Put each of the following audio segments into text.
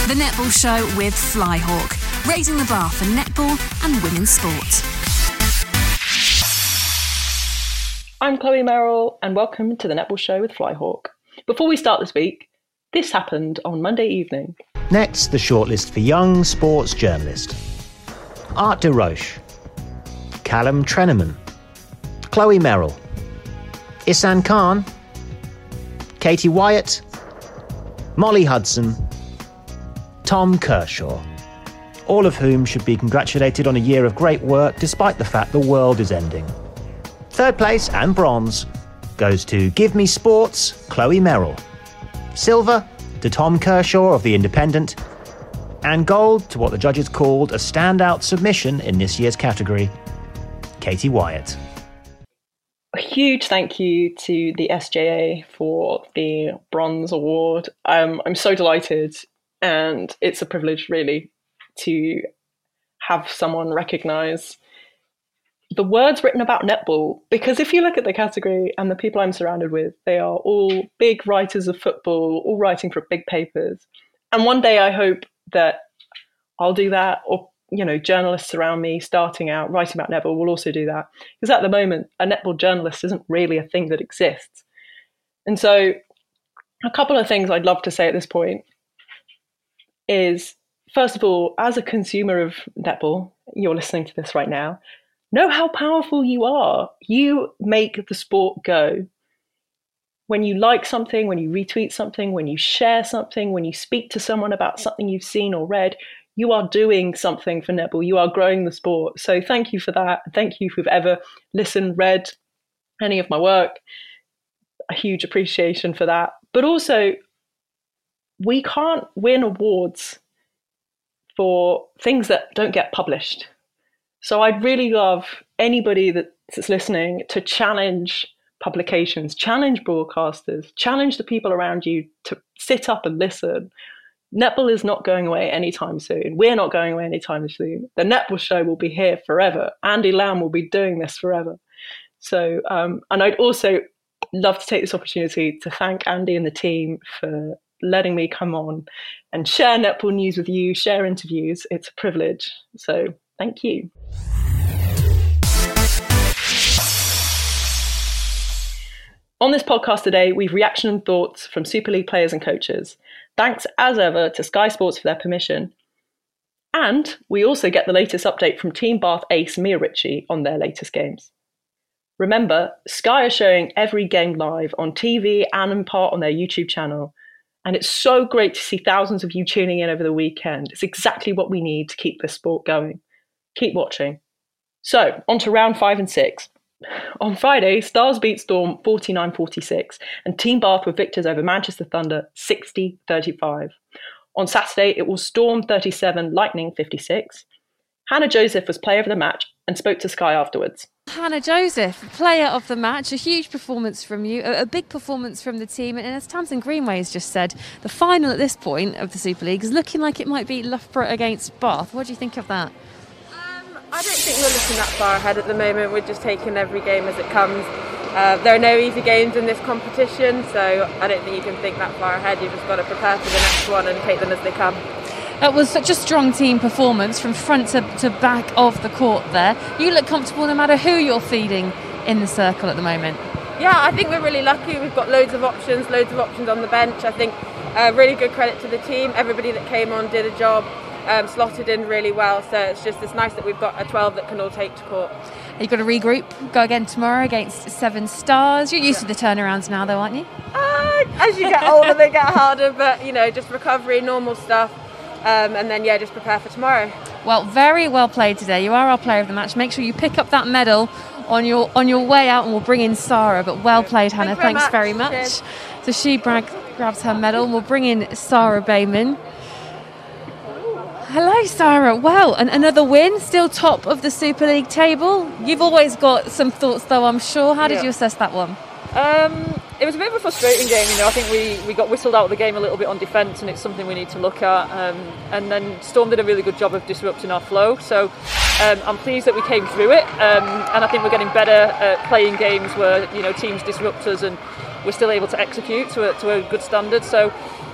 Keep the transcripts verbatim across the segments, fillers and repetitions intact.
The Netball Show with Flyhawk, raising the bar for netball and women's sport. I'm Chloe Merrill, and welcome to The Netball Show with Flyhawk. Before we start this week, this happened on Monday evening. Next, the shortlist for young sports journalist. Art de Roche, Callum Treneman, Chloe Merrill, Isan Khan, Katie Wyatt, Molly Hudson, Tom Kershaw, all of whom should be congratulated on a year of great work despite the fact the world is ending. Third place and bronze goes to Give Me Sports, Chloe Merrill. Silver to Tom Kershaw of The Independent. And gold to what the judges called a standout submission in this year's category, Katie Wyatt. A huge thank you to the S J A for the Bronze Award. Um, I'm so delighted, and it's a privilege, really, to have someone recognise the words written about netball. Because if you look at the category and the people I'm surrounded with, they are all big writers of football, all writing for big papers. And one day I hope that I'll do that, or you know, journalists around me starting out writing about netball will also do that. Because at the moment, a netball journalist isn't really a thing that exists. And so a couple of things I'd love to say at this point is, first of all, as a consumer of netball, you're listening to this right now, know how powerful you are. You make the sport go. When you like something, when you retweet something, when you share something, when you speak to someone about something you've seen or read, you are doing something for netball. You are growing the sport. So thank you for that. Thank you if you've ever listened, read any of my work. A huge appreciation for that. But also, we can't win awards for things that don't get published. So I'd really love anybody that's listening to challenge publications, challenge broadcasters, challenge the people around you to sit up and listen. Netball is not going away anytime soon. We're not going away anytime soon. The Netball Show will be here forever. Andy Lamb will be doing this forever. So, um, and I'd also love to take this opportunity to thank Andy and the team for letting me come on and share netball news with you, share interviews. It's a privilege. So thank you. On this podcast today, we've reaction and thoughts from Super League players and coaches. Thanks as ever to Sky Sports for their permission. And we also get the latest update from Team Bath ace Mia Ritchie on their latest games. Remember, Sky are showing every game live on T V and in part on their YouTube channel. And it's so great to see thousands of you tuning in over the weekend. It's exactly what we need to keep this sport going. Keep watching. So, on to round five and six. On Friday, Stars beat Storm forty-nine forty-six and Team Bath were victors over Manchester Thunder sixty thirty-five. On Saturday, it was Storm thirty-seven, Lightning fifty-six. Hannah Joseph was player of the match and spoke to Sky afterwards. Hannah Joseph, player of the match, a huge performance from you, a, a big performance from the team, and as Tamsin Greenway has just said, the final at this point of the Super League is looking like it might be Loughborough against Bath. What do you think of that? I don't think we're looking that far ahead at the moment. We're just taking every game as it comes. Uh, there are no easy games in this competition, so I don't think you can think that far ahead. You've just got to prepare for the next one and take them as they come. That was such a strong team performance from front to, to back of the court there. You look comfortable no matter who you're feeding in the circle at the moment. Yeah, I think we're really lucky. We've got loads of options, loads of options on the bench. I think uh, really good credit to the team. Everybody that came on did a job. Um, slotted in really well, so it's just it's nice that we've got a twelve that can all take to court. You've got to regroup, go again tomorrow against Seven Stars. You're used yeah. to the turnarounds now though, aren't you? Uh, as you get older they get harder, but you know, just recovery, normal stuff, um, and then yeah, just prepare for tomorrow. Well, very well played today. You are our player of the match. Make sure you pick up that medal on your on your way out and we'll bring in Sarah, but well played, Hannah. Thank Thanks very much. Cheers. So she brag, grabs her medal and we'll bring in Sarah Bayman. Hello, Sarah. Well, and another win, still top of the Super League table. You've always got some thoughts, though, I'm sure. How did yeah. you assess that one? Um, it was a bit of a frustrating game. You know, I think we, we got whistled out of the game a little bit on defence, and it's something we need to look at. Um, and then Storm did a really good job of disrupting our flow. So um, I'm pleased that we came through it, um, and I think we're getting better at playing games where you know teams disrupt us and we're still able to execute to a, to a good standard. So.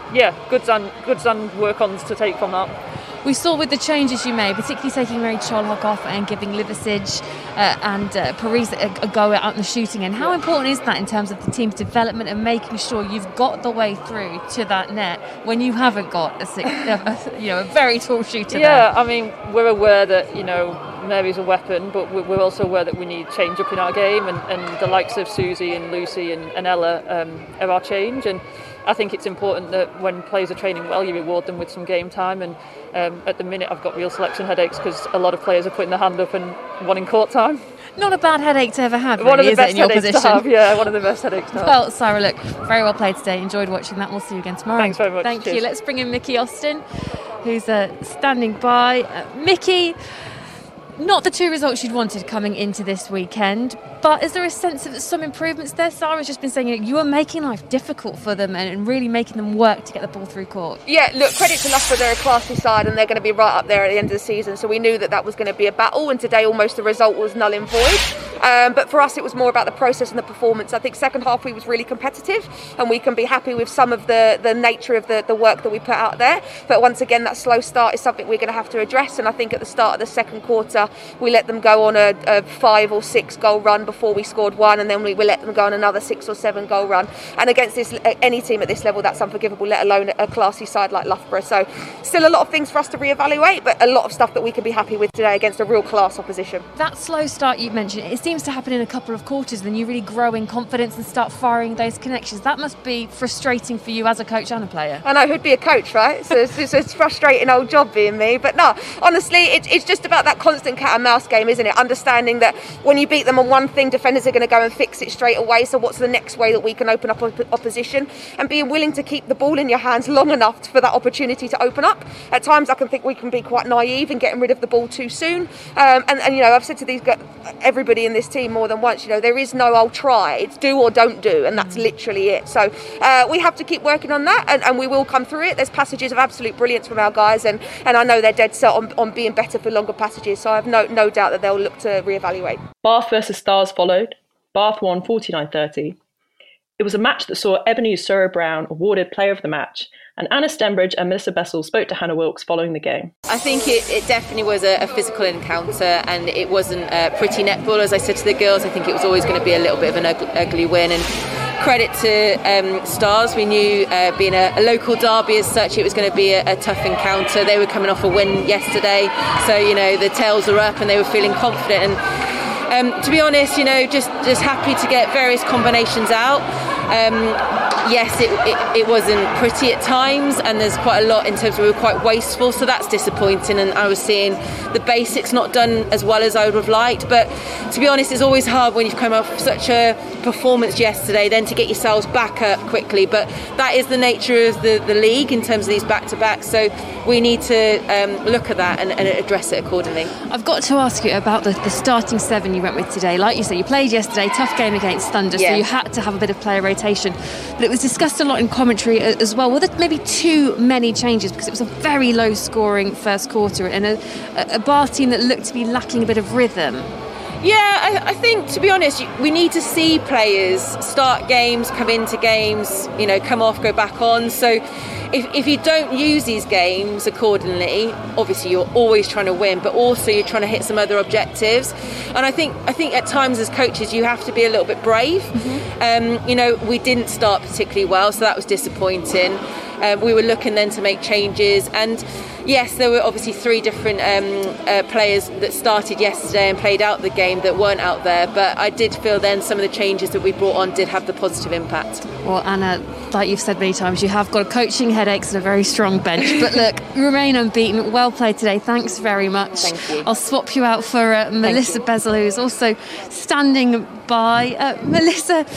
yeah, goods and goods and work-ons to take from that. We saw with the changes you made, particularly taking Mary Cholhock off and giving Liversidge uh, and uh, Paris a, a go out in the shooting end. How important is that in terms of the team's development and making sure you've got the way through to that net when you haven't got a, six, a you know a very tall shooter? Yeah, there? I mean, we're aware that, you know, Mary's a weapon, but we're also aware that we need change up in our game, and, and the likes of Susie and Lucy and, and Ella um, are our change. And I think it's important that when players are training well, you reward them with some game time. And um, at the minute, I've got real selection headaches because a lot of players are putting their hand up and wanting court time. Not a bad headache to ever have, one really, of the is best it, in your headaches position? To have, yeah, one of the best headaches to have. Well, Sarah, look, very well played today. Enjoyed watching that. We'll see you again tomorrow. Thanks very much. Thank Cheers. you. Let's bring in Mickey Austin, who's uh, standing by. Uh, Mickey, not the two results you'd wanted coming into this weekend, but is there a sense of some improvements there? Sarah's just been saying you, know, you were making life difficult for them and really making them work to get the ball through court. Yeah, look, credit to Loughborough, they're a classy side and they're going to be right up there at the end of the season, so we knew that that was going to be a battle, and today almost the result was null and void. Um, but for us it was more about the process and the performance. I think second half we was really competitive, and we can be happy with some of the, the nature of the, the work that we put out there, but once again that slow start is something we're going to have to address. And I think at the start of the second quarter we let them go on a, a five or six goal run before we scored one, and then we, we let them go on another six or seven goal run, and against this any team at this level that's unforgivable, let alone a classy side like Loughborough. So still a lot of things for us to reevaluate, but a lot of stuff that we can be happy with today against a real class opposition. That slow start you mentioned, it seems to happen in a couple of quarters, then you really grow in confidence and start firing those connections. That must be frustrating for you as a coach and a player. I know, who'd be a coach, right? So it's, it's a frustrating old job being me, but no, honestly it, it's just about that constant cat and mouse game, isn't it? Understanding that when you beat them on one thing, defenders are going to go and fix it straight away, so what's the next way that we can open up op- opposition, and being willing to keep the ball in your hands long enough for that opportunity to open up. At times I can think we can be quite naive in getting rid of the ball too soon, um, and, and you know, I've said to these everybody in this team more than once, you know, there is no I'll try, it's do or don't do, and that's literally it. So uh, we have to keep working on that, and, and we will come through it. There's passages of absolute brilliance from our guys, and, and I know they're dead set on, on being better for longer passages, so I have no, no doubt that they'll look to reevaluate. Bath versus Stars followed. Bath won forty-nine thirty. It was a match that saw Ebony Surrow-Brown awarded Player of the Match, and Anna Stenbridge and Melissa Bessel spoke to Hannah Wilkes following the game. I think it, it definitely was a, a physical encounter, and it wasn't a pretty netball, as I said to the girls. I think it was always going to be a little bit of an ugly, ugly win, and credit to um, Stars. We knew uh, being a, a local derby as such, it was going to be a, a tough encounter. They were coming off a win yesterday, so you know the tails were up and they were feeling confident, and Um, to be honest, you know, just, just happy to get various combinations out. Um, yes, it, it, it wasn't pretty at times, and there's quite a lot in terms of we were quite wasteful, so that's disappointing, and I was seeing the basics not done as well as I would have liked. But to be honest, it's always hard when you've come off such a performance yesterday then to get yourselves back up quickly, but that is the nature of the, the league in terms of these back-to-backs, so we need to um, look at that and, and address it accordingly. I've got to ask you about the, the starting seven you went with today. Like you said, you played yesterday, tough game against Thunder, yeah. So you had to have a bit of player rotation, but it was discussed a lot in commentary as well. Were there maybe too many changes, because it was a very low scoring first quarter and a, a Bath team that looked to be lacking a bit of rhythm? Yeah, I, I think, to be honest, we need to see players start games, come into games, you know, come off, go back on. So if, if you don't use these games accordingly, obviously you're always trying to win, but also you're trying to hit some other objectives. And I think I think at times as coaches you have to be a little bit brave. Mm-hmm. Um, you know, we didn't start particularly well, so that was disappointing. Um, we were looking then to make changes, and yes, there were obviously three different um, uh, players that started yesterday and played out the game that weren't out there, but I did feel then some of the changes that we brought on did have the positive impact. Well, Anna, like you've said many times, you have got coaching headaches and a very strong bench, but look, you remain unbeaten. Well played today, thanks very much. Thank you. I'll swap you out for uh, Melissa Bessel, who's also standing by. uh, Melissa,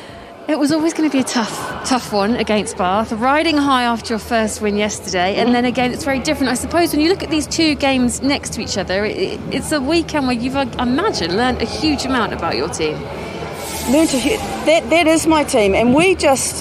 it was always going to be a tough, tough one against Bath. Riding high after your first win yesterday, and then again, it's very different. I suppose when you look at these two games next to each other, it, it's a weekend where you've, I imagine, learned a huge amount about your team. Learned a, that, that is my team, and we just...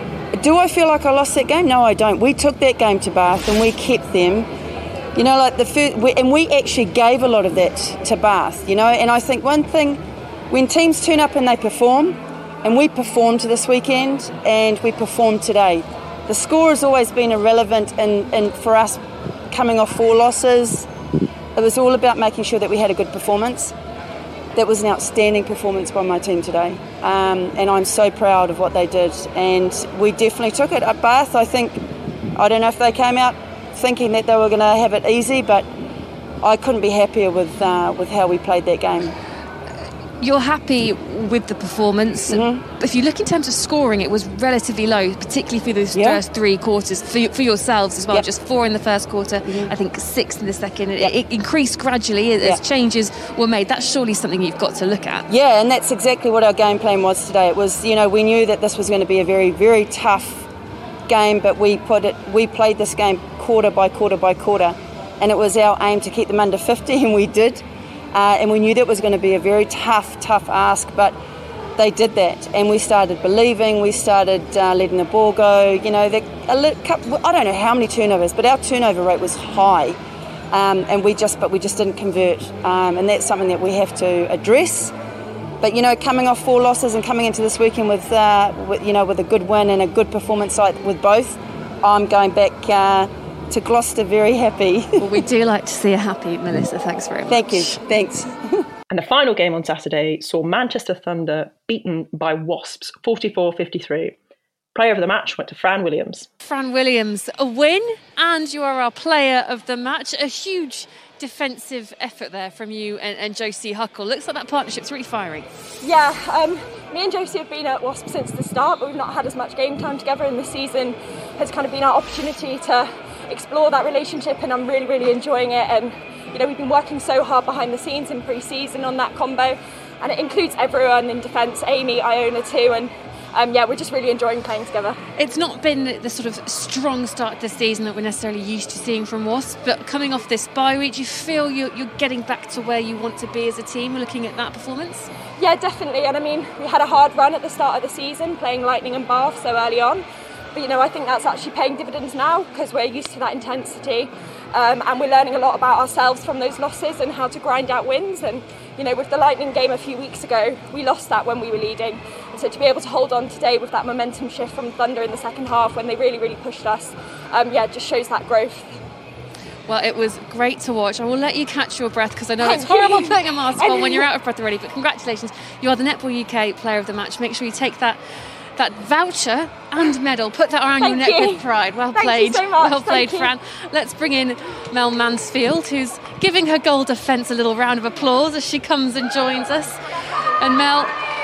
Do I feel like I lost that game? No, I don't. We took that game to Bath and we kept them. You know, like the first, we, and we actually gave a lot of that to Bath, you know, and I think one thing, when teams turn up and they perform, and we performed this weekend and we performed today, the score has always been irrelevant in, in for us coming off four losses. It was all about making sure that we had a good performance. That was an outstanding performance by my team today, um, and I'm so proud of what they did, and we definitely took it. At Bath, I think, I don't know if they came out thinking that they were going to have it easy, but I couldn't be happier with uh, with how we played that game. You're happy with the performance. Mm-hmm. If you look in terms of scoring, it was relatively low, particularly for those yeah. first three quarters, for, for yourselves as well. Yep. Just four in the first quarter, mm-hmm. I think six in the second. Yep. It, it increased gradually as yep. changes were made. That's surely something you've got to look at. Yeah, and that's exactly what our game plan was today. It was, you know, we knew that this was going to be a very, very tough game, but we put it, we played this game quarter by quarter by quarter, and it was our aim to keep them under fifty, and we did. Uh, and we knew that was going to be a very tough, tough ask, but they did that. And we started believing, we started uh, letting the ball go. You know, the, a li- I don't know how many turnovers, but our turnover rate was high. Um, and we just, but we just didn't convert. Um, and that's something that we have to address. But, you know, coming off four losses and coming into this weekend with, uh, with you know, with a good win and a good performance like with both, I'm going back uh, to Gloucester very happy. Well, we do like to see you happy, Melissa. Thanks very much. Thank you. Thanks. And the final game on Saturday saw Manchester Thunder beaten by Wasps forty-four fifty-three. Player of the match went to Fran Williams. Fran Williams, a win, and you are our player of the match. A huge defensive effort there from you and, and Josie Huckle. Looks like that partnership's really firing. Yeah, um, me and Josie have been at Wasps since the start, but we've not had as much game time together, and this season has kind of been our opportunity to explore that relationship, and I'm really, really enjoying it. And you know, we've been working so hard behind the scenes in pre-season on that combo, and it includes everyone in defence, Amy, Iona too, and Um, yeah, we're just really enjoying playing together. It's not been the sort of strong start to the season that we're necessarily used to seeing from Wasps, but coming off this bye week, do you feel you're, you're getting back to where you want to be as a team looking at that performance? Yeah, definitely. And I mean, we had a hard run at the start of the season, playing Lightning and Bath so early on. But, you know, I think that's actually paying dividends now because we're used to that intensity. Um, and we're learning a lot about ourselves from those losses and how to grind out wins. And, you know, with the Lightning game a few weeks ago, we lost that when we were leading. And so to be able to hold on today with that momentum shift from Thunder in the second half when they really, really pushed us, um, yeah, just shows that growth. Well, it was great to watch. I will let you catch your breath because I know Thank it's horrible you. playing a mask on when you're out of breath already. But congratulations, you are the Netball U K Player of the Match. Make sure you take that that voucher and medal, put that around Thank your neck you. with pride. Well Thank played, you so much. well played, Thank Fran. Let's bring in Mel Mansfield, who's giving her goal defence a little round of applause as she comes and joins us. And Mel,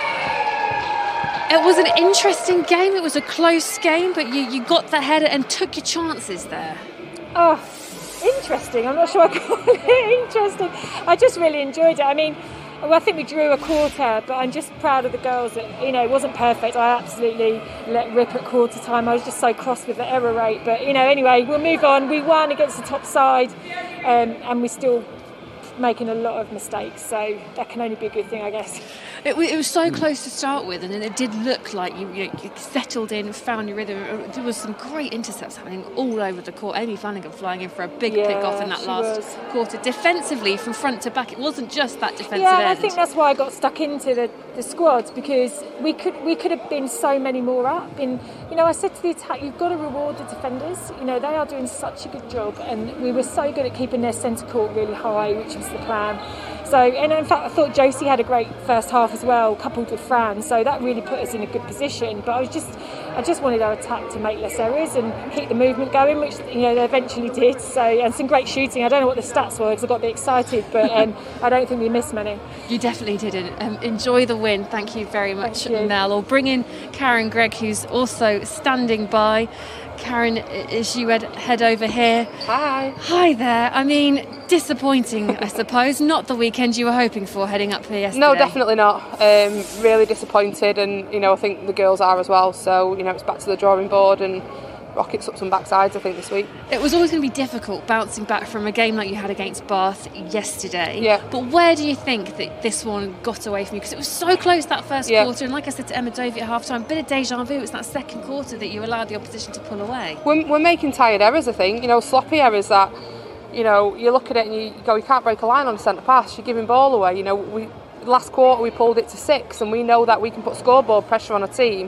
it was an interesting game. It was a close game, but you, you got the header and took your chances there. Oh, interesting. I'm not sure I call it interesting. I just really enjoyed it. I mean, well, I think we drew a quarter, but I'm just proud of the girls that, you know, it wasn't perfect. I absolutely let rip at quarter time. I was just so cross with the error rate. But, you know, anyway, we'll move on. We won against the top side, um, and we're still making a lot of mistakes. So that can only be a good thing, I guess. It, it was so close to start with, and then it did look like you, you, you settled in, found your rhythm. There was some great intercepts happening all over the court. Amy Flanagan flying in for a big yeah, pick-off in that last was. quarter. Defensively, from front to back, it wasn't just that defensive yeah, end. Yeah, I think that's why I got stuck into the, the squad, because we could we could have been so many more up. And, you know, I said to the attack, you've got to reward the defenders. You know, they are doing such a good job, and we were so good at keeping their centre court really high, which was the plan. So, and in fact, I thought Josie had a great first half as well, coupled with Fran. So that really put us in a good position. But I was just, I just wanted our attack to make less errors and keep the movement going, which, you know, they eventually did. So, and some great shooting. I don't know what the stats were because I got a bit excited, but um, I don't think we missed many. You definitely didn't. Um, enjoy the win. Thank you very much, you. Mel. Or bring in Karen Gregg, who's also standing by. Karen, as you head over here. Hi. Hi there. I mean, disappointing, I suppose. Not the weekend you were hoping for heading up here yesterday. No, definitely not. Um, really disappointed, and you know, I think the girls are as well. So you know, it's back to the drawing board and rockets up some backsides, I think, this week. It was always going to be difficult bouncing back from a game like you had against Bath yesterday. Yeah. But where do you think that this one got away from you? Because it was so close that first yeah. quarter, and like I said to Emma Dovey at half time, a bit of deja vu. It's that second quarter that you allowed the opposition to pull away. We're, we're making tired errors, I think. You know, sloppy errors that, you know, you look at it and you go, you can't break a line on a centre pass. You're giving ball away. You know, we last quarter we pulled it to six, and we know that we can put scoreboard pressure on a team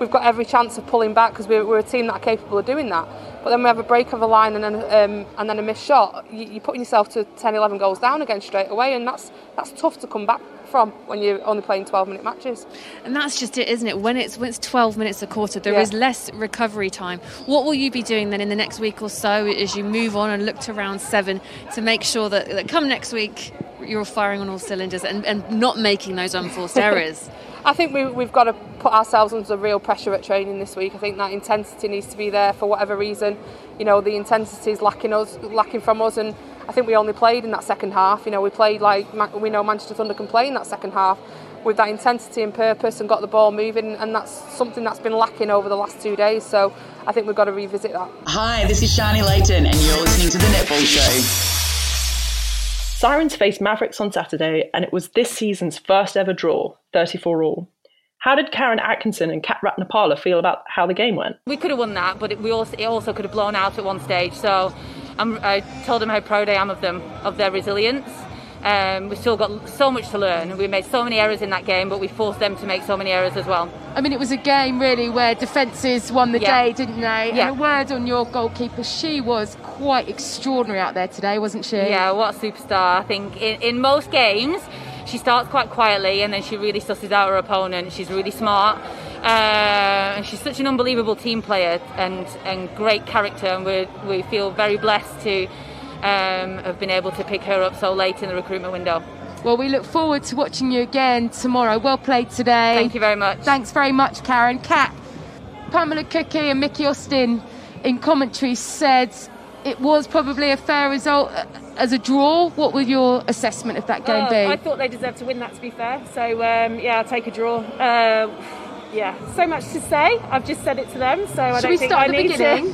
we've got every chance of pulling back because we're, we're a team that are capable of doing that. But then we have a break of a line and then um, and then a missed shot. You, you're putting yourself to ten, eleven goals down again straight away, and that's that's tough to come back from when you're only playing twelve minute matches. And that's just it, isn't it? When it's when it's twelve minutes a quarter, there Yeah. is less recovery time. What will you be doing then in the next week or so as you move on and look to round seven to make sure that, that come next week you're firing on all cylinders and, and not making those unforced errors? I think we, we've got to put ourselves under real pressure at training this week. I think that intensity needs to be there for whatever reason. You know, the intensity is lacking us, lacking from us, and I think we only played in that second half. You know, we played like we know Manchester Thunder can play in that second half with that intensity and purpose and got the ball moving, and that's something that's been lacking over the last two days. So I think we've got to revisit that. Hi, this is Shani Layton, and you're listening to The Netball Show. Sirens faced Mavericks on Saturday, and it was this season's first ever draw, thirty-four all. How did Karen Atkinson and Kat Ratnapala feel about how the game went? We could have won that, but it, we also, it also could have blown out at one stage. So I'm, I told them how proud I am of them, of their resilience. Um, we've still got so much to learn. We made so many errors in that game, but we forced them to make so many errors as well. I mean, it was a game really where defences won the Yeah. day, didn't they? Yeah. And a word on your goalkeeper, she was quite extraordinary out there today, wasn't she? Yeah, what a superstar. I think in, in most games, she starts quite quietly and then she really susses out her opponent. She's really smart. Uh, and she's such an unbelievable team player and, and great character. And we we feel very blessed to um, have been able to pick her up so late in the recruitment window. Well, we look forward to watching you again tomorrow. Well played today. Thank you very much. Thanks very much, Karen. Kat, Pamela Cookie and Mickey Austin in commentary said it was probably a fair result as a draw. What will your assessment of that game Oh, be? I thought they deserved to win that, to be fair. So, um, yeah, I'll take a draw. Uh, yeah, so much to say. I've just said it to them, so I Should don't we think start I at the need beginning? to.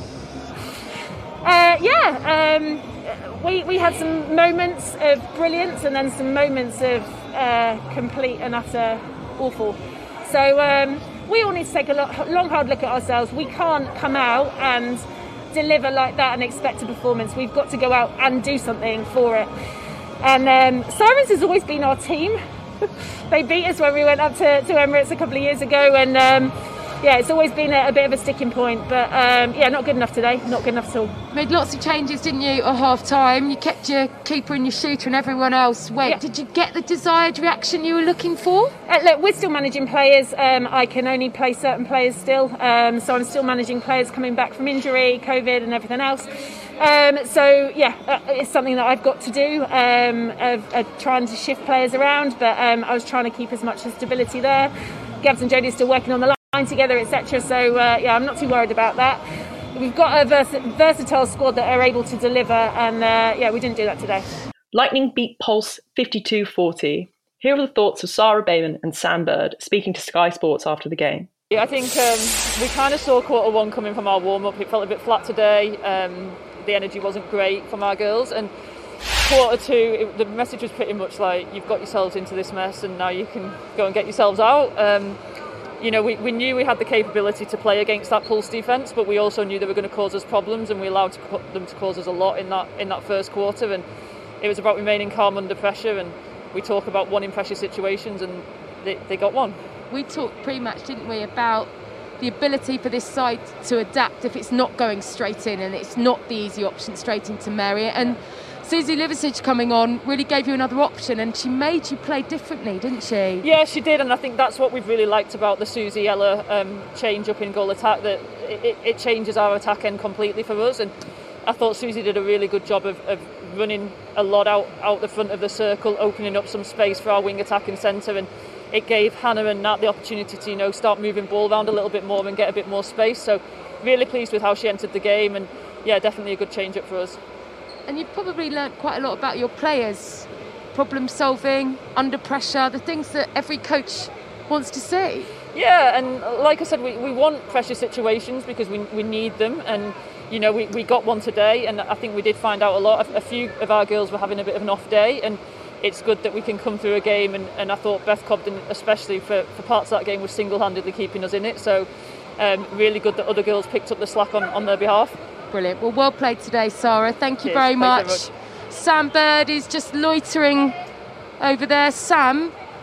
Uh, yeah, um, we, we had some moments of brilliance and then some moments of uh, complete and utter awful. So um, we all need to take a lot, long, hard look at ourselves. We can't come out and deliver like that and expect a performance. We've got to go out and do something for it. And um, Sirens has always been our team. They beat us when we went up to, to Emirates a couple of years ago, and um, yeah, it's always been a, a bit of a sticking point. But um, yeah, not good enough today. Not good enough at all. Made lots of changes, didn't you, at half time? You kept your keeper and your shooter and everyone else. Wait, Yeah. did you get the desired reaction you were looking for? Uh, look, we're still managing players. Um, I can only play certain players still, um, so I'm still managing players coming back from injury, COVID, and everything else. Um, so yeah, uh, it's something that I've got to do. Um, of, of trying to shift players around, but um, I was trying to keep as much stability there. Gabs and Jodie are still working on the line together, et cetera. So uh, yeah, I'm not too worried about that. We've got a vers- versatile squad that are able to deliver, and uh, yeah, we didn't do that today. Lightning beat Pulse fifty-two forty. Here are the thoughts of Sarah Bayman and Sam Bird speaking to Sky Sports after the game. Yeah, I think um, we kind of saw quarter one coming from our warm-up. It felt a bit flat today. Um, the energy wasn't great from our girls. And quarter two, it, the message was pretty much like, you've got yourselves into this mess and now you can go and get yourselves out. Um, you know, we, we knew we had the capability to play against that Pulse defence, but we also knew they were going to cause us problems, and we allowed to put them to cause us a lot in that in that first quarter. And it was about remaining calm under pressure, and we talk about one in pressure situations, and they, they got one. We talked pre-match, didn't we, about the ability for this side to adapt if it's not going straight in and it's not the easy option straight into Marriott. And Susie Liversidge coming on really gave you another option, and she made you play differently, didn't she? Yeah, she did, and I think that's what we've really liked about the Susie Ella um, change up in goal attack, that it, it changes our attack end completely for us. And I thought Susie did a really good job of, of running a lot out, out the front of the circle, opening up some space for our wing attack and centre, and it gave Hannah and Nat the opportunity to, you know, start moving ball around a little bit more and get a bit more space. So really pleased with how she entered the game, and yeah, definitely a good change up for us. And you've probably learnt quite a lot about your players, problem solving, under pressure, the things that every coach wants to see. Yeah, and like I said, we, we want pressure situations because we we need them, and you know, we, we got one today, and I think we did find out a lot. A, a few of our girls were having a bit of an off day, and it's good that we can come through a game, and, and I thought Beth Cobden, especially for, for parts of that game, was single-handedly keeping us in it. So um, really good that other girls picked up the slack on, on their behalf. Brilliant. Well, well played today, Sarah. Thank you Cheers. very much. Thanks very much. Sam Bird is just loitering over there. Sam,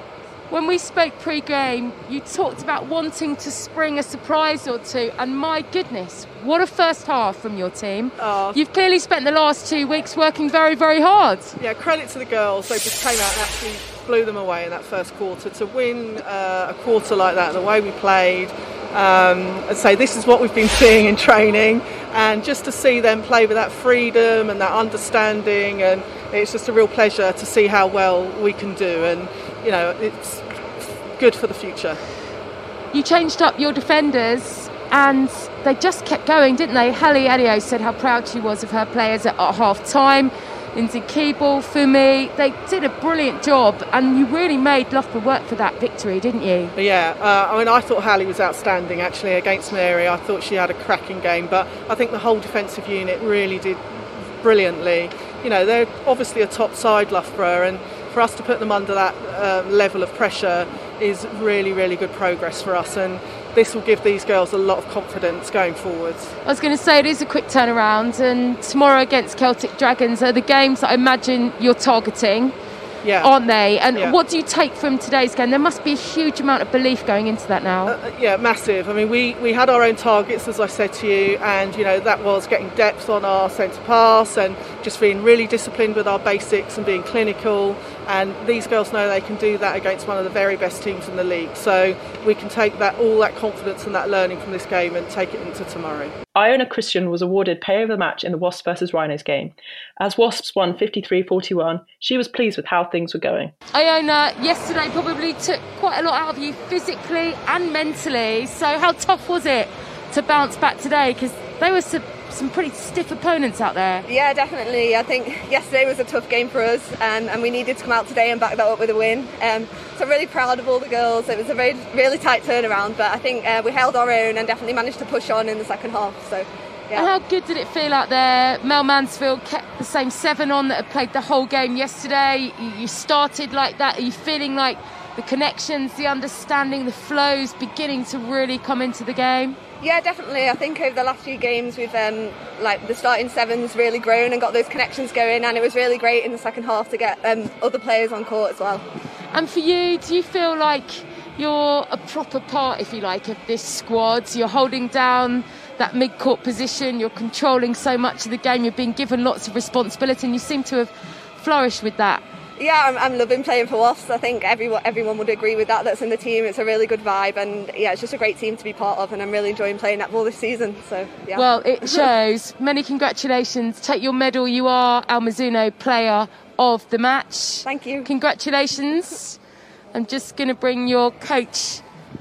When we spoke pre-game, you talked about wanting to spring a surprise or two, and my goodness, what a first half from your team. Oh. You've clearly spent the last two weeks working very, very hard. Yeah, credit to the girls. They just came out and actually blew them away in that first quarter. To win uh, a quarter like that, the way we played, um, I'd say this is what we've been seeing in training, and just to see them play with that freedom and that understanding, and it's just a real pleasure to see how well we can do, and you know, it's good for the future. You changed up your defenders and they just kept going, didn't they? Hallie Elio said how proud she was of her players at, at half time. Lindsay Keeble, Fumi, they did a brilliant job, and you really made Loughborough work for that victory, didn't you? Yeah, uh, I mean, I thought Hallie was outstanding actually against Mary. I thought she had a cracking game, but I think the whole defensive unit really did brilliantly. You know, they're obviously a top side, Loughborough, and for us to put them under that uh, level of pressure is really, really good progress for us, and this will give these girls a lot of confidence going forwards. I was going to say it is a quick turnaround, and tomorrow against Celtic Dragons are the games that I imagine you're targeting, yeah. aren't they? And yeah. what do you take from today's game? There must be a huge amount of belief going into that now. Uh, yeah, massive. I mean, we, we had our own targets, as I said to you, and you know that was getting depth on our centre pass and just being really disciplined with our basics and being clinical. And these girls know they can do that against one of the very best teams in the league. So we can take that all that confidence and that learning from this game and take it into tomorrow. Iona Christian was awarded player of the match in the Wasps versus Rhinos game. As Wasps won fifty-three forty-one, she was pleased with how things were going. Iona, yesterday probably took quite a lot out of you physically and mentally. So how tough was it to bounce back today? Because they were some, some pretty stiff opponents out there. Yeah, definitely. I think yesterday was a tough game for us, and, and we needed to come out today and back that up with a win. Um, so I'm really proud of all the girls. It was a very, really tight turnaround, but I think uh, we held our own and definitely managed to push on in the second half. So, yeah. And how good did it feel out there? Mel Mansfield kept the same seven on that had played the whole game yesterday. You started like that. Are you feeling like the connections, the understanding, the flows beginning to really come into the game? Yeah, definitely. I think over the last few games we've um, like the starting seven's really grown and got those connections going, and it was really great in the second half to get um, other players on court as well. And for you, do you feel like you're a proper part, if you like, of this squad? You're holding down that mid-court position, you're controlling so much of the game, you're being given lots of responsibility, and you seem to have flourished with that. Yeah, I'm, I'm loving playing for Wasps. I think everyone everyone would agree with that that's in the team. It's a really good vibe, and yeah, it's just a great team to be part of, and I'm really enjoying playing netball this season. So yeah. Well, it shows. Many congratulations. Take your medal. You are our Mizuno player of the match. Thank you. Congratulations. I'm just going to bring your coach,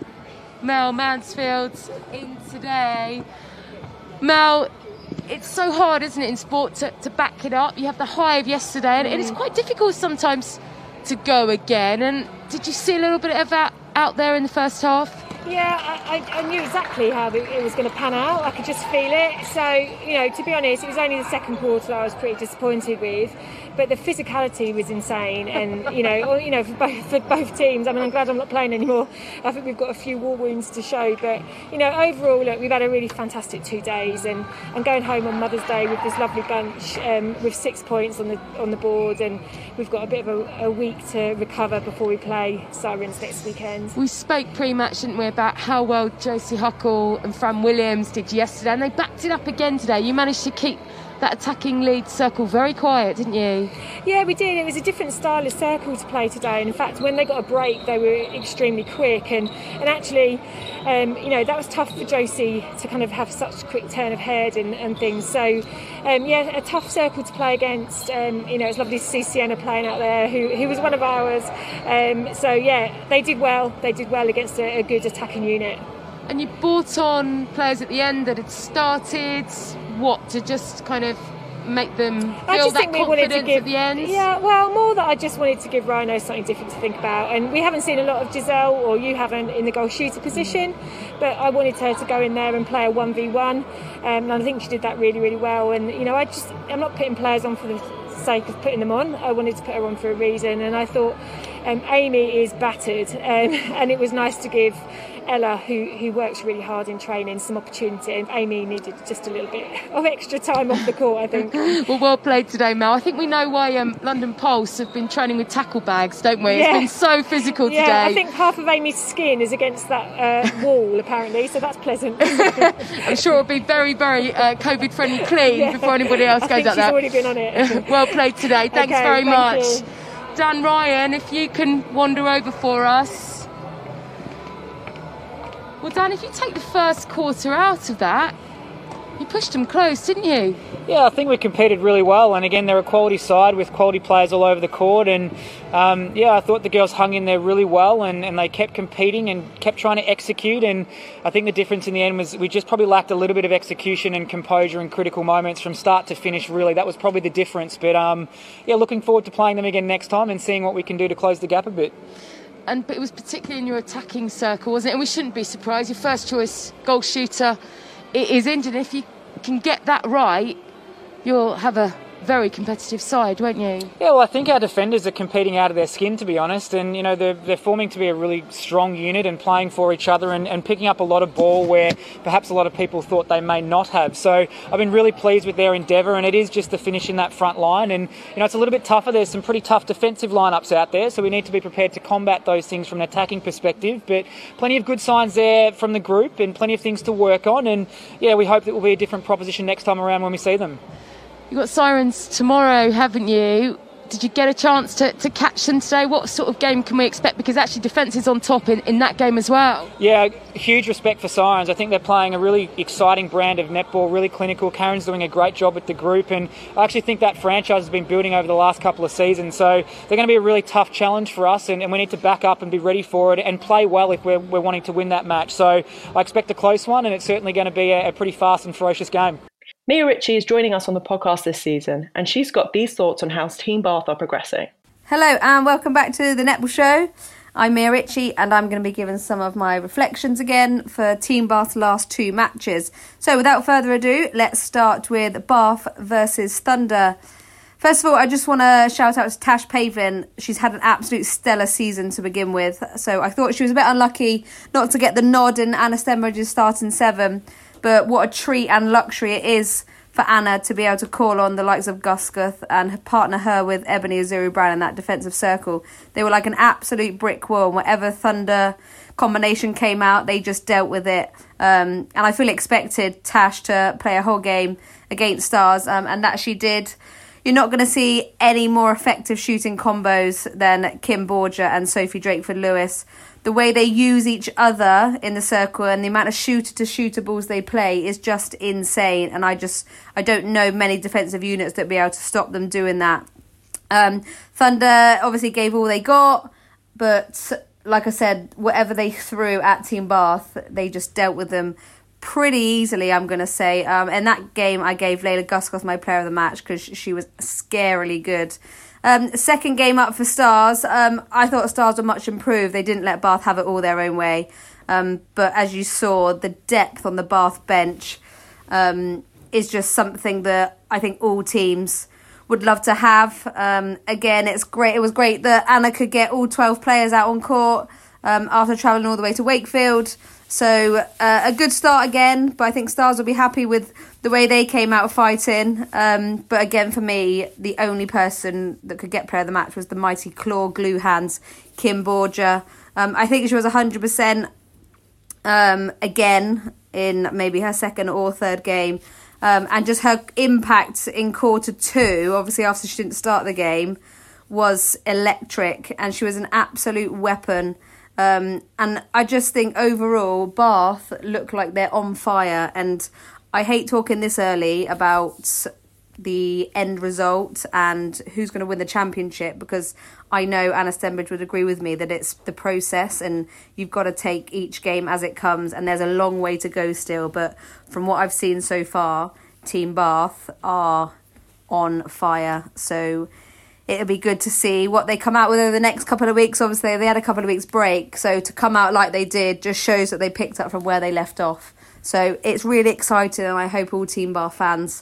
Mel Mansfield, in today. Mel, it's so hard, isn't it, in sport to, to back it up. You have the high of yesterday, and, and it's quite difficult sometimes to go again. And did you see a little bit of that out there in the first half? Yeah, I, I knew exactly how it was going to pan out. I could just feel it. So, you know, to be honest, it was only the second quarter that I was pretty disappointed with. But the physicality was insane, and you know, or, you know, for both for both teams. I mean, I'm glad I'm not playing anymore. I think we've got a few war wounds to show, but you know, overall, look, we've had a really fantastic two days, and I'm going home on Mother's Day with this lovely bunch um, with six points on the on the board, and we've got a bit of a, a week to recover before we play Sirens next weekend. We spoke pre-match, didn't we, about how well Josie Huckle and Fran Williams did yesterday, and they backed it up again today. You managed to keep that attacking lead circle very quiet, didn't you? Yeah, we did. It was a different style of circle to play today, and in fact when they got a break they were extremely quick, and, and actually um, you know, that was tough for Josie to kind of have such a quick turn of head and, and things. So um, yeah, a tough circle to play against. Um, you know, it's lovely to see Sienna playing out there, who, who was one of ours. Um, so yeah, they did well. They did well against a, a good attacking unit. And you brought on players at the end that had started, what, to just kind of make them feel I just that think we wanted to give, at the end? Yeah, well, more that I just wanted to give Rhino something different to think about. And we haven't seen a lot of Giselle, or you haven't, in the goal shooter position, but I wanted her to go in there and play a one v one, um, and I think she did that really, really well. And, you know, I just, I'm not putting players on for the sake of putting them on. I wanted to put her on for a reason, and I thought, Um, Amy is battered, um, and it was nice to give Ella, who, who works really hard in training, some opportunity. And Amy needed just a little bit of extra time off the court, I think. Well, well played today, Mel. I think we know why um, London Pulse have been training with tackle bags, don't we? Yeah. It's been so physical yeah, today. I think half of Amy's skin is against that uh, wall, apparently, so that's pleasant. I'm sure it'll be very, very uh, COVID-friendly clean yeah. before anybody else I goes think up she's there. already been on it. Well played today. Thanks okay, very thank much. You. Dan Ryan, if you can wander over for us. Well, Dan, if you take the first quarter out of that, you pushed them close, didn't you? Yeah, I think we competed really well, and again, they're a quality side with quality players all over the court, and um, yeah, I thought the girls hung in there really well, and, and they kept competing and kept trying to execute, and I think the difference in the end was we just probably lacked a little bit of execution and composure in critical moments from start to finish, really. That was probably the difference, but um, yeah, looking forward to playing them again next time and seeing what we can do to close the gap a bit. And but it was particularly in your attacking circle, wasn't it? And we shouldn't be surprised. Your first choice goal shooter is injured. If you can get that right, you'll have a very competitive side, won't you? Yeah, well, I think our defenders are competing out of their skin, to be honest, and you know they're, they're forming to be a really strong unit and playing for each other and, and picking up a lot of ball where perhaps a lot of people thought they may not have. So I've been really pleased with their endeavour, and it is just the finish in that front line, and you know it's a little bit tougher. There's some pretty tough defensive lineups out there, so we need to be prepared to combat those things from an attacking perspective, but plenty of good signs there from the group and plenty of things to work on, and yeah, we hope that will be a different proposition next time around when we see them. You've got Sirens tomorrow, haven't you? Did you get a chance to, to catch them today? What sort of game can we expect? Because actually defence is on top in, in that game as well. Yeah, huge respect for Sirens. I think they're playing a really exciting brand of netball, really clinical. Karen's doing a great job with the group, and I actually think that franchise has been building over the last couple of seasons. So they're going to be a really tough challenge for us, and, and we need to back up and be ready for it and play well if we're, we're wanting to win that match. So I expect a close one, and it's certainly going to be a, a pretty fast and ferocious game. Mia Ritchie is joining us on the podcast this season, and she's got these thoughts on how Team Bath are progressing. Hello and welcome back to the Netball Show. I'm Mia Ritchie and I'm going to be giving some of my reflections again for Team Bath's last two matches. So without further ado, let's start with Bath versus Thunder. First of all, I just want to shout out to Tash Pavlin. She's had an absolute stellar season to begin with. So I thought she was a bit unlucky not to get the nod in Anna Stenbridge's starting seven. But what a treat and luxury it is for Anna to be able to call on the likes of Guskuth and partner her with Ebony Azuru-Brown in that defensive circle. They were like an absolute brick wall. Whatever Thunder combination came out, they just dealt with it. Um, and I fully expected Tash to play a whole game against Stars, um, and that she did. You're not going to see any more effective shooting combos than Kim Borger and Sophie Drakeford-Lewis. The way they use each other in the circle and the amount of shooter-to-shooter balls they play is just insane. And I just, I don't know many defensive units that be able to stop them doing that. Um, Thunder obviously gave all they got, but like I said, whatever they threw at Team Bath, they just dealt with them pretty easily, I'm going to say. Um, in that game, I gave Layla Guskuth my player of the match because she was scarily good. Um, second game up for Stars. Um, I thought Stars were much improved. They didn't let Bath have it all their own way. Um, but as you saw, the depth on the Bath bench um, is just something that I think all teams would love to have. Um, again, it's great. It was great that Anna could get all twelve players out on court um, after travelling all the way to Wakefield. So uh, a good start again, but I think Stars will be happy with the way they came out fighting. Um, but again, for me, the only person that could get player of the match was the mighty claw glue hands, Kim Borger. Um, I think she was one hundred percent um, again in maybe her second or third game. Um, and just her impact in quarter two, obviously after she didn't start the game, was electric. And she was an absolute weapon. Um, and I just think overall Bath look like they're on fire, and I hate talking this early about the end result and who's going to win the championship, because I know Anna Stenbridge would agree with me that it's the process and you've got to take each game as it comes, and there's a long way to go still. But from what I've seen so far, Team Bath are on fire, so it'll be good to see what they come out with over the next couple of weeks. Obviously, they had a couple of weeks break, so to come out like they did just shows that they picked up from where they left off. So it's really exciting, and I hope all Team Bath fans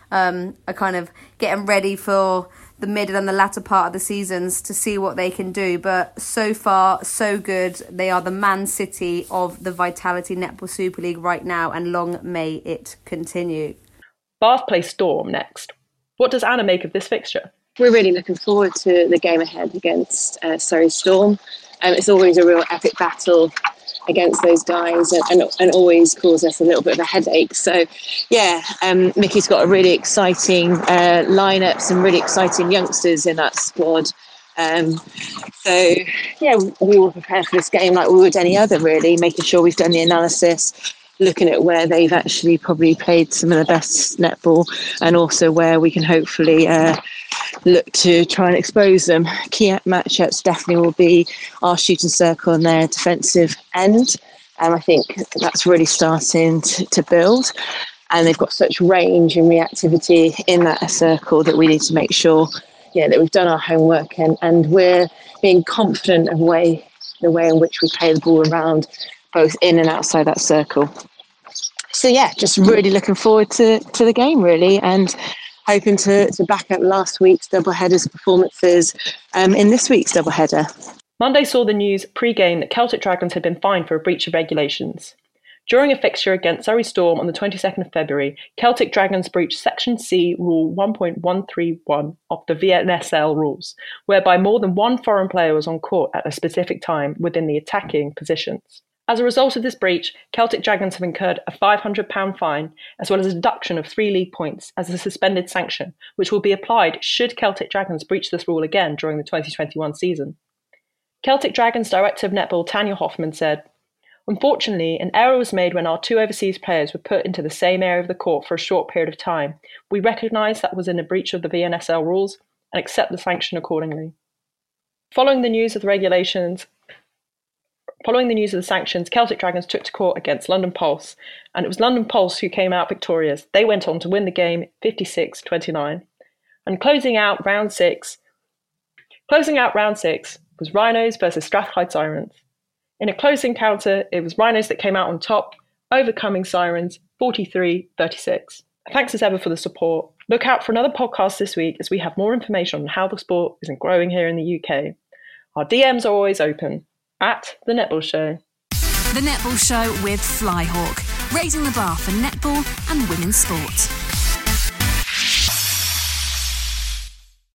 um, are kind of getting ready for the mid and the latter part of the seasons to see what they can do. But so far, so good. They are the Man City of the Vitality Netball Super League right now, and long may it continue. Bath play Storm next. What does Anna make of this fixture? We're really looking forward to the game ahead against uh, Surrey Storm. Um, it's always a real epic battle against those guys, and, and, and always cause us a little bit of a headache. So, yeah, um, Mickey's got a really exciting uh, lineup, some really exciting youngsters in that squad. Um, so, yeah, we will prepare for this game like we would any other, really, making sure we've done the analysis, looking at where they've actually probably played some of the best netball, and also where we can hopefully uh, look to try and expose them. Key matchups definitely will be our shooting circle and their defensive end. And I think that's really starting to, to build. And they've got such range and reactivity in that circle that we need to make sure yeah, that we've done our homework and, and we're being confident of way, the way in which we play the ball around, both in and outside that circle. So, yeah, just really looking forward to, to the game, really, and hoping to, to back up last week's doubleheaders performances um, in this week's doubleheader. Monday saw the news pre-game that Celtic Dragons had been fined for a breach of regulations. During a fixture against Surrey Storm on the twenty-second of February, Celtic Dragons breached Section C, Rule one point one three one of the V N S L rules, whereby more than one foreign player was on court at a specific time within the attacking positions. As a result of this breach, Celtic Dragons have incurred a five hundred pounds fine, as well as a deduction of three league points as a suspended sanction, which will be applied should Celtic Dragons breach this rule again during the twenty twenty-one season. Celtic Dragons Director of Netball Tanya Hoffman said, "Unfortunately, an error was made when our two overseas players were put into the same area of the court for a short period of time. We recognise that was in a breach of the V N S L rules and accept the sanction accordingly." Following the news of the regulations, Following the news of the sanctions, Celtic Dragons took to court against London Pulse, and it was London Pulse who came out victorious. They went on to win the game fifty-six twenty-nine. And closing out round six, closing out round six was Rhinos versus Strathclyde Sirens. In a close encounter, it was Rhinos that came out on top, overcoming Sirens forty-three thirty-six. Thanks as ever for the support. Look out for another podcast this week as we have more information on how the sport is growing here in the U K. Our D Ms are always open. At The Netball Show. The Netball Show with Flyhawk, raising the bar for netball and women's sport.